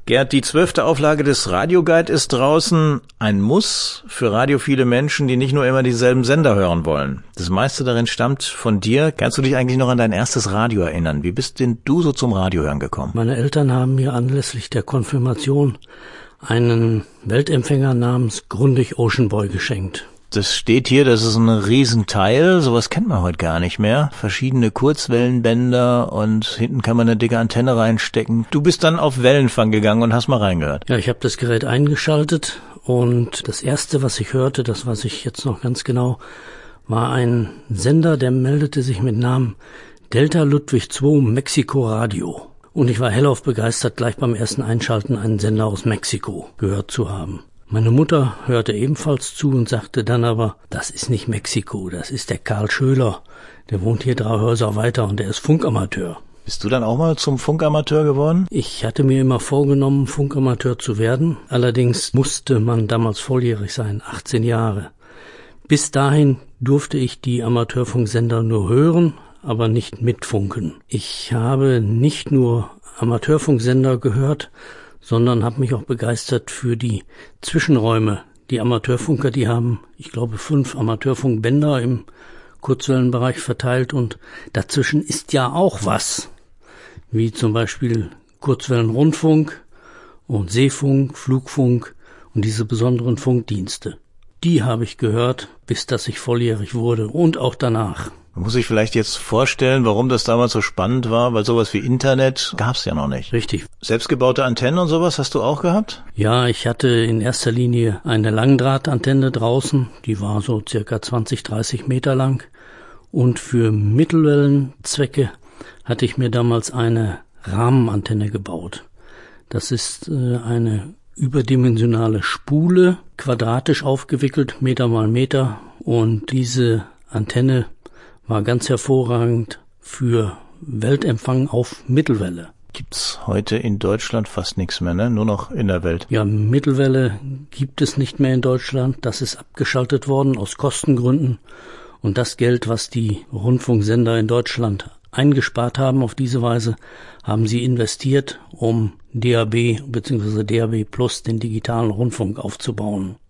Gerd, die 12. Auflage des Radioguide ist draußen. Ein Muss für radiophile Menschen, die nicht nur immer dieselben Sender hören wollen. Das meiste darin stammt von dir. Kannst du dich eigentlich noch an dein erstes Radio erinnern? Wie bist denn du so zum Radiohören gekommen? Meine Eltern haben mir anlässlich der Konfirmation einen Weltempfänger namens Grundig Ocean Boy geschenkt. Das steht hier, das ist ein Riesenteil, sowas kennt man heute gar nicht mehr. Verschiedene Kurzwellenbänder und hinten kann man eine dicke Antenne reinstecken. Du bist dann auf Wellenfang gegangen und hast mal reingehört. Ja, ich habe das Gerät eingeschaltet und das erste, was ich hörte, das weiß ich jetzt noch ganz genau, war ein Sender, der meldete sich mit Namen Delta Ludwig II Mexiko Radio. Und ich war hellauf begeistert, gleich beim ersten Einschalten einen Sender aus Mexiko gehört zu haben. Meine Mutter hörte ebenfalls zu und sagte dann aber, das ist nicht Mexiko, das ist der Karl Schöler. Der wohnt hier 3 Häuser weiter und der ist Funkamateur. Bist du dann auch mal zum Funkamateur geworden? Ich hatte mir immer vorgenommen, Funkamateur zu werden. Allerdings musste man damals volljährig sein, 18 Jahre. Bis dahin durfte ich die Amateurfunksender nur hören, aber nicht mitfunken. Ich habe nicht nur Amateurfunksender gehört, sondern habe mich auch begeistert für die Zwischenräume. Die Amateurfunker, die haben, ich glaube, 5 Amateurfunkbänder im Kurzwellenbereich verteilt und dazwischen ist ja auch was, wie zum Beispiel Kurzwellenrundfunk und Seefunk, Flugfunk und diese besonderen Funkdienste. Die habe ich gehört, bis dass ich volljährig wurde und auch danach. Man muss sich vielleicht jetzt vorstellen, warum das damals so spannend war, weil sowas wie Internet gab's ja noch nicht. Richtig. Selbstgebaute Antennen und sowas hast du auch gehabt? Ja, ich hatte in erster Linie eine Langdrahtantenne draußen, die war so circa 20, 30 Meter lang. Und für Mittelwellenzwecke hatte ich mir damals eine Rahmenantenne gebaut. Das ist eine überdimensionale Spule, quadratisch aufgewickelt, Meter mal Meter. Und diese Antenne war ganz hervorragend für Weltempfang auf Mittelwelle. Gibt's heute in Deutschland fast nichts mehr, ne? Nur noch in der Welt. Ja, Mittelwelle gibt es nicht mehr in Deutschland. Das ist abgeschaltet worden aus Kostengründen. Und das Geld, was die Rundfunksender in Deutschland eingespart haben auf diese Weise, haben sie investiert, um DAB bzw. DAB Plus, den digitalen Rundfunk, aufzubauen.